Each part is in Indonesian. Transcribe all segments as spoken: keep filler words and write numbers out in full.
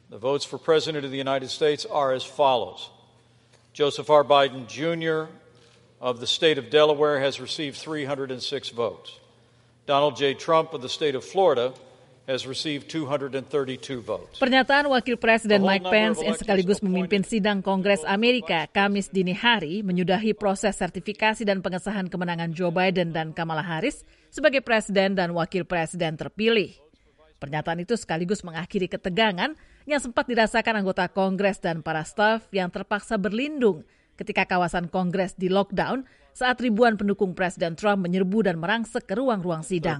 The votes for President of the United States are as follows. Joseph R. Biden, Junior of the state of Delaware has received three hundred six votes. Donald J. Trump of the state of Florida has received two hundred thirty-two votes. Pernyataan Wakil Presiden Mike Pence yang sekaligus memimpin sidang Kongres Amerika Kamis dini hari menyudahi proses sertifikasi dan pengesahan kemenangan Joe Biden dan Kamala Harris sebagai presiden dan wakil presiden terpilih. Pernyataan itu sekaligus mengakhiri ketegangan yang sempat dirasakan anggota Kongres dan para staf yang terpaksa berlindung ketika kawasan Kongres di lockdown saat ribuan pendukung Presiden Trump menyerbu dan merangsek ke ruang-ruang sidang.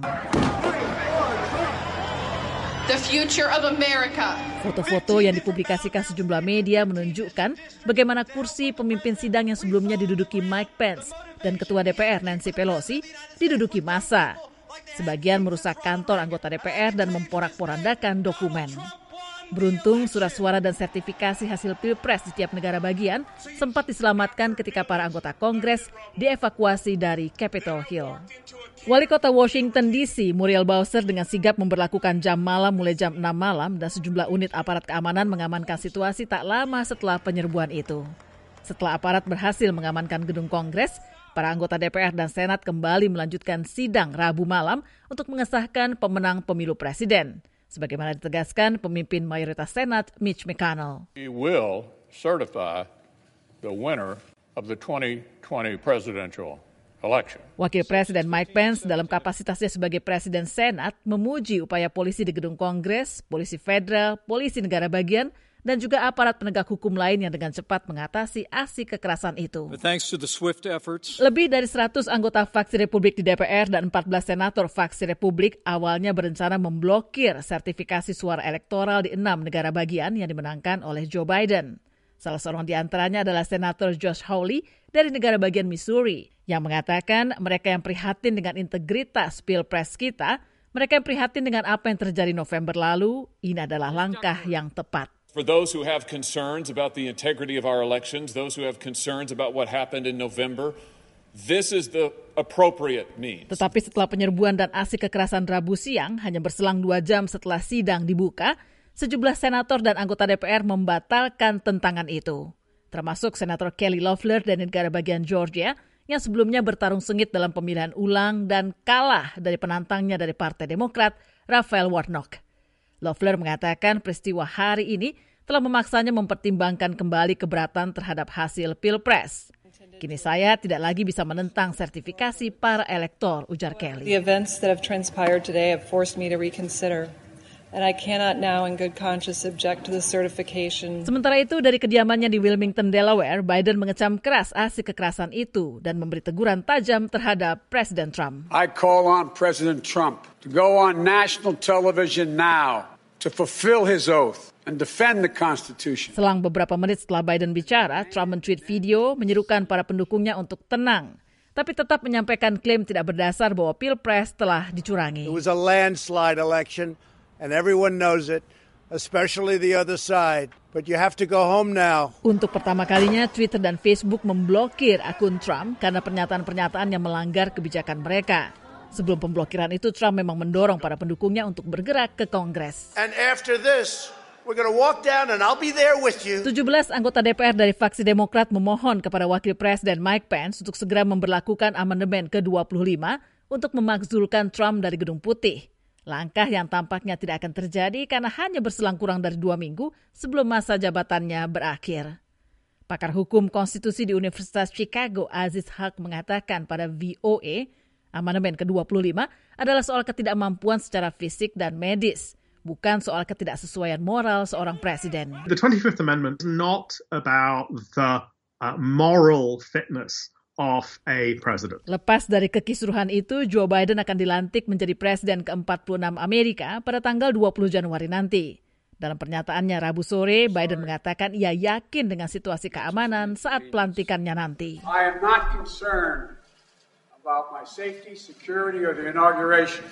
The future of America. Foto-foto yang dipublikasikan sejumlah media menunjukkan bagaimana kursi pemimpin sidang yang sebelumnya diduduki Mike Pence dan Ketua D P R Nancy Pelosi diduduki massa. Sebagian merusak kantor anggota D P R dan memporak-porandakan dokumen. Beruntung surat suara dan sertifikasi hasil Pilpres di tiap negara bagian sempat diselamatkan ketika para anggota Kongres dievakuasi dari Capitol Hill. Wali Kota Washington D C, Muriel Bowser dengan sigap memberlakukan jam malam mulai jam enam malam dan sejumlah unit aparat keamanan mengamankan situasi tak lama setelah penyerbuan itu. Setelah aparat berhasil mengamankan gedung Kongres, para anggota D P R dan Senat kembali melanjutkan sidang Rabu malam untuk mengesahkan pemenang pemilu presiden. Sebagaimana ditegaskan pemimpin mayoritas Senat Mitch McConnell. We will certify the winner of the twenty twenty presidential election. Wakil Presiden Mike Pence dalam kapasitasnya sebagai Presiden Senat memuji upaya polisi di gedung Kongres, polisi federal, polisi negara bagian, dan juga aparat penegak hukum lain yang dengan cepat mengatasi aksi kekerasan itu. Thanks to the swift efforts. Lebih dari seratus anggota faksi Republik di D P R dan empat belas senator faksi Republik awalnya berencana memblokir sertifikasi suara elektoral di enam negara bagian yang dimenangkan oleh Joe Biden. Salah seorang di antaranya adalah Senator Josh Hawley dari negara bagian Missouri yang mengatakan mereka yang prihatin dengan integritas Pilpres kita, mereka yang prihatin dengan apa yang terjadi November lalu, ini adalah langkah yang tepat. For those who have concerns about the integrity of our elections, those who have concerns about what happened in November, this is the appropriate means. Tetapi setelah penyerbuan dan aksi kekerasan Rabu siang, hanya berselang dua jam setelah sidang dibuka, sejumlah senator dan anggota D P R membatalkan tentangan itu. Termasuk Senator Kelly Loeffler dari negara bagian Georgia, yang sebelumnya bertarung sengit dalam pemilihan ulang dan kalah dari penantangnya dari Partai Demokrat, Raphael Warnock. Loeffler mengatakan peristiwa hari ini telah memaksanya mempertimbangkan kembali keberatan terhadap hasil Pilpres. Kini saya tidak lagi bisa menentang sertifikasi para elektor, ujar Kelly. The events that have transpired today have forced me to reconsider, and I cannot now in good conscience object to the certification. Sementara itu, dari kediamannya di Wilmington, Delaware, Biden mengecam keras aksi kekerasan itu dan memberi teguran tajam terhadap Presiden Trump. I call on President Trump to go on national television now to fulfill his oath and defend the Constitution. Selang beberapa menit setelah Biden bicara, Trump men-tweet video menyerukan para pendukungnya untuk tenang, tapi tetap menyampaikan klaim tidak berdasar bahwa Pilpres telah dicurangi. It was a landslide election and everyone knows it, especially the other side. But you have to go home now. Untuk pertama kalinya, Twitter dan Facebook memblokir akun Trump karena pernyataan-pernyataan yang melanggar kebijakan mereka. Sebelum pemblokiran itu, Trump memang mendorong para pendukungnya untuk bergerak ke Kongres. And after this, we're going to walk down and I'll be there with you. tujuh belas anggota D P R dari faksi Demokrat memohon kepada Wakil Presiden Mike Pence untuk segera memberlakukan amandemen ke dua puluh lima untuk memakzulkan Trump dari Gedung Putih. Langkah yang tampaknya tidak akan terjadi karena hanya berselang kurang dari dua minggu sebelum masa jabatannya berakhir. Pakar hukum konstitusi di Universitas Chicago, Aziz Haq, mengatakan pada V O A, amandemen ke dua puluh lima adalah soal ketidakmampuan secara fisik dan medis, bukan soal ketidaksesuaian moral seorang presiden. The twenty-fifth Amendment is not about the uh, moral fitness of a president. Lepas dari kekisruhan itu, Joe Biden akan dilantik menjadi presiden ke empat puluh enam Amerika pada tanggal dua puluh Januari nanti. Dalam pernyataannya Rabu sore, Biden mengatakan ia yakin dengan situasi keamanan saat pelantikannya nanti. I am not concerned about my safety, security, or the inauguration.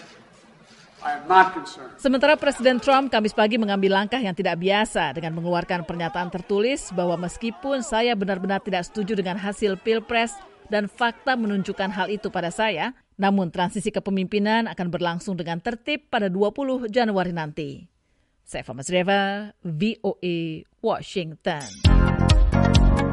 I am not concerned. Sementara Presiden Trump Kamis pagi mengambil langkah yang tidak biasa dengan mengeluarkan pernyataan tertulis bahwa meskipun saya benar-benar tidak setuju dengan hasil Pilpres dan fakta menunjukkan hal itu pada saya, namun transisi kepemimpinan akan berlangsung dengan tertib pada dua puluh Januari nanti. Saya Fama Zreva, V O A, Washington.